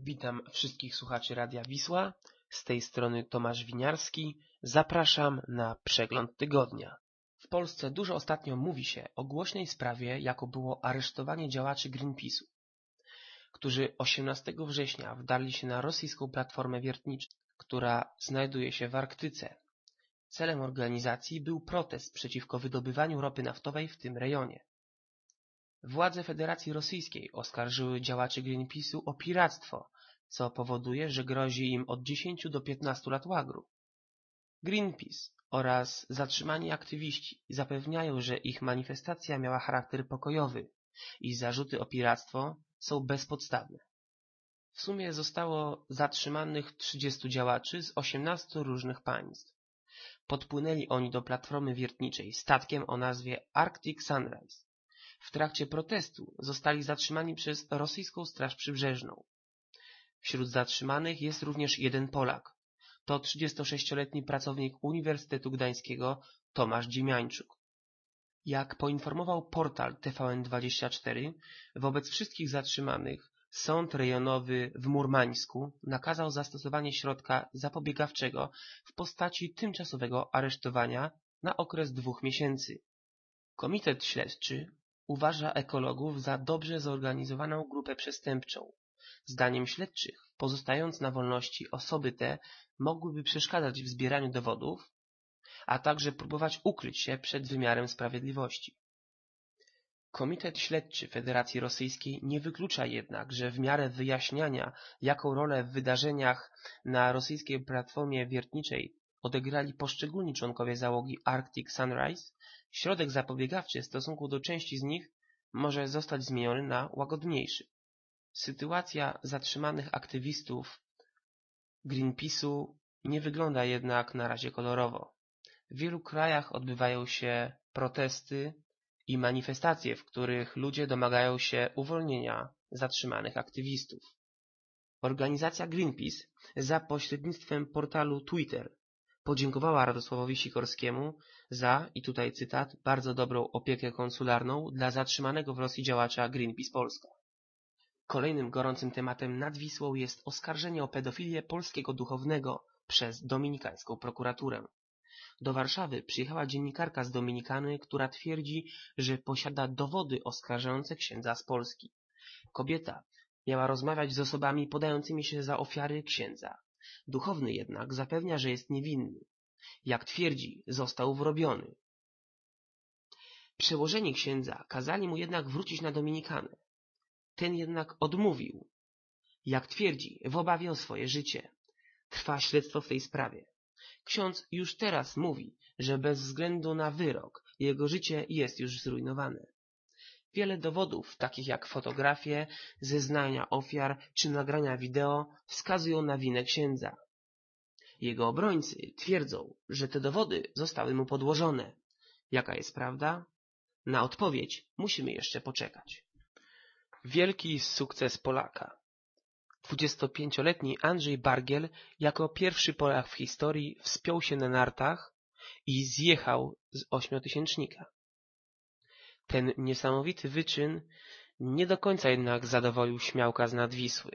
Witam wszystkich słuchaczy Radia Wisła. Z tej strony Tomasz Winiarski. Zapraszam na przegląd tygodnia. W Polsce dużo ostatnio mówi się o głośnej sprawie, jaką było aresztowanie działaczy Greenpeace'u, którzy 18 września wdarli się na rosyjską platformę wiertniczą, która znajduje się w Arktyce. Celem organizacji był protest przeciwko wydobywaniu ropy naftowej w tym rejonie. Władze Federacji Rosyjskiej oskarżyły działaczy Greenpeace'u o piractwo, co powoduje, że grozi im od 10 do 15 lat łagru. Greenpeace oraz zatrzymani aktywiści zapewniają, że ich manifestacja miała charakter pokojowy i zarzuty o piractwo są bezpodstawne. W sumie zostało zatrzymanych 30 działaczy z 18 różnych państw. Podpłynęli oni do platformy wiertniczej statkiem o nazwie Arctic Sunrise. W trakcie protestu zostali zatrzymani przez rosyjską Straż Przybrzeżną. Wśród zatrzymanych jest również jeden Polak. To 36-letni pracownik Uniwersytetu Gdańskiego Tomasz Dziemiańczuk. Jak poinformował portal TVN24, wobec wszystkich zatrzymanych sąd rejonowy w Murmańsku nakazał zastosowanie środka zapobiegawczego w postaci tymczasowego aresztowania na okres 2 miesięcy. Komitet śledczy uważa ekologów za dobrze zorganizowaną grupę przestępczą. Zdaniem śledczych, pozostając na wolności, osoby te mogłyby przeszkadzać w zbieraniu dowodów, a także próbować ukryć się przed wymiarem sprawiedliwości. Komitet Śledczy Federacji Rosyjskiej nie wyklucza jednak, że w miarę wyjaśniania, jaką rolę w wydarzeniach na rosyjskiej platformie wiertniczej odegrali poszczególni członkowie załogi Arctic Sunrise, środek zapobiegawczy w stosunku do części z nich może zostać zmieniony na łagodniejszy. Sytuacja zatrzymanych aktywistów Greenpeace'u nie wygląda jednak na razie kolorowo. W wielu krajach odbywają się protesty i manifestacje, w których ludzie domagają się uwolnienia zatrzymanych aktywistów. Organizacja Greenpeace za pośrednictwem portalu Twitter podziękowała Radosławowi Sikorskiemu za, i tutaj cytat, bardzo dobrą opiekę konsularną dla zatrzymanego w Rosji działacza Greenpeace Polska. Kolejnym gorącym tematem nad Wisłą jest oskarżenie o pedofilię polskiego duchownego przez dominikańską prokuraturę. Do Warszawy przyjechała dziennikarka z Dominikany, która twierdzi, że posiada dowody oskarżające księdza z Polski. Kobieta miała rozmawiać z osobami podającymi się za ofiary księdza. Duchowny jednak zapewnia, że jest niewinny. Jak twierdzi, został wrobiony. Przełożeni księdza kazali mu jednak wrócić na Dominikanę. Ten jednak odmówił. Jak twierdzi, w obawie o swoje życie. Trwa śledztwo w tej sprawie. Ksiądz już teraz mówi, że bez względu na wyrok jego życie jest już zrujnowane. Wiele dowodów, takich jak fotografie, zeznania ofiar czy nagrania wideo, wskazują na winę księdza. Jego obrońcy twierdzą, że te dowody zostały mu podłożone. Jaka jest prawda? Na odpowiedź musimy jeszcze poczekać. Wielki sukces Polaka. 25-letni Andrzej Bargiel jako pierwszy Polak w historii wspiął się na nartach i zjechał z 8-tysięcznika. Ten niesamowity wyczyn nie do końca jednak zadowolił śmiałka z nad Wisły.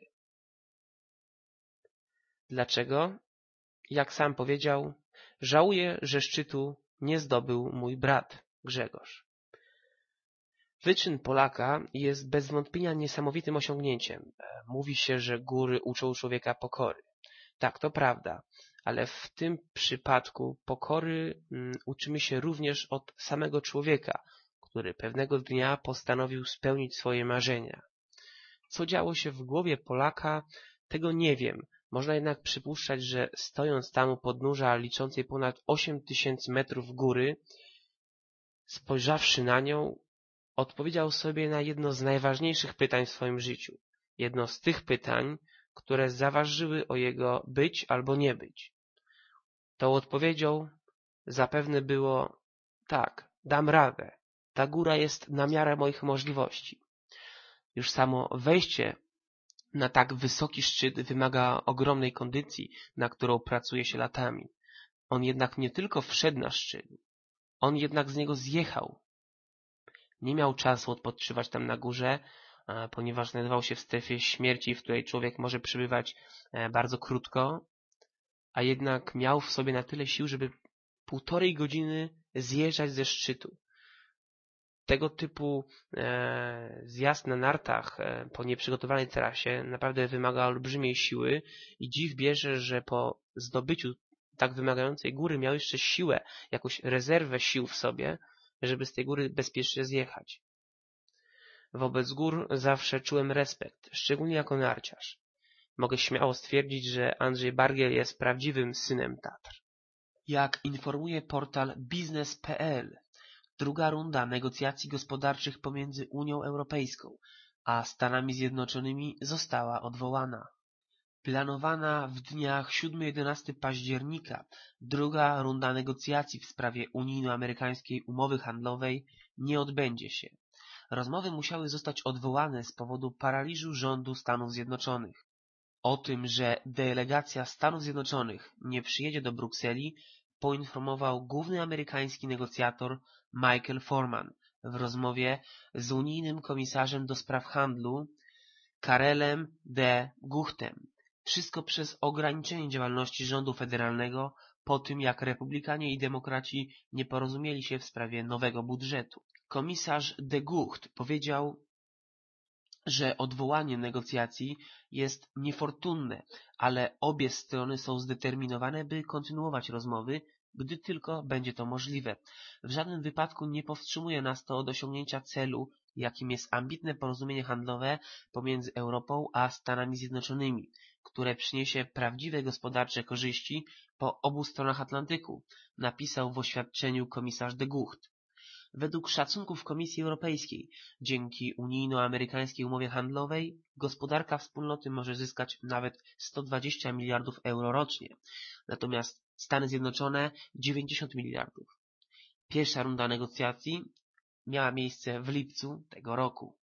Dlaczego? Jak sam powiedział, żałuję, że szczytu nie zdobył mój brat Grzegorz. Wyczyn Polaka jest bez wątpienia niesamowitym osiągnięciem. Mówi się, że góry uczą człowieka pokory. Tak, to prawda, ale w tym przypadku pokory uczymy się również od samego człowieka, który pewnego dnia postanowił spełnić swoje marzenia. Co działo się w głowie Polaka, tego nie wiem. Można jednak przypuszczać, że stojąc tam u podnóża liczącej ponad 8000 metrów góry, spojrzawszy na nią, odpowiedział sobie na jedno z najważniejszych pytań w swoim życiu. Jedno z tych pytań, które zaważyły o jego być albo nie być. Tą odpowiedzią zapewne było: tak, dam radę. Ta góra jest na miarę moich możliwości. Już samo wejście na tak wysoki szczyt wymaga ogromnej kondycji, na którą pracuje się latami. On jednak nie tylko wszedł na szczyt, on jednak z niego zjechał. Nie miał czasu odpoczywać tam na górze, ponieważ znajdował się w strefie śmierci, w której człowiek może przebywać bardzo krótko, a jednak miał w sobie na tyle sił, żeby 1,5 godziny zjeżdżać ze szczytu. Tego typu zjazd na nartach po nieprzygotowanej trasie naprawdę wymaga olbrzymiej siły i dziw bierze, że po zdobyciu tak wymagającej góry miał jeszcze siłę, jakąś rezerwę sił w sobie, żeby z tej góry bezpiecznie zjechać. Wobec gór zawsze czułem respekt, szczególnie jako narciarz. Mogę śmiało stwierdzić, że Andrzej Bargiel jest prawdziwym synem Tatr. Jak informuje portal biznes.pl, druga runda negocjacji gospodarczych pomiędzy Unią Europejską a Stanami Zjednoczonymi została odwołana. Planowana w dniach 7-11 października druga runda negocjacji w sprawie unijno-amerykańskiej umowy handlowej nie odbędzie się. Rozmowy musiały zostać odwołane z powodu paraliżu rządu Stanów Zjednoczonych. O tym, że delegacja Stanów Zjednoczonych nie przyjedzie do Brukseli, poinformował główny amerykański negocjator Michael Foreman w rozmowie z unijnym komisarzem do spraw handlu Karelem de Guchtem. Wszystko przez ograniczenie działalności rządu federalnego po tym, jak republikanie i demokraci nie porozumieli się w sprawie nowego budżetu. Komisarz de Gucht powiedział, że odwołanie negocjacji jest niefortunne, ale obie strony są zdeterminowane, by kontynuować rozmowy, gdy tylko będzie to możliwe. W żadnym wypadku nie powstrzymuje nas to od osiągnięcia celu, jakim jest ambitne porozumienie handlowe pomiędzy Europą a Stanami Zjednoczonymi, które przyniesie prawdziwe gospodarcze korzyści po obu stronach Atlantyku, napisał w oświadczeniu komisarz de Gucht. Według szacunków Komisji Europejskiej, dzięki unijno-amerykańskiej umowie handlowej, gospodarka wspólnoty może zyskać nawet 120 miliardów euro rocznie, natomiast Stany Zjednoczone 90 miliardów. Pierwsza runda negocjacji miała miejsce w lipcu tego roku.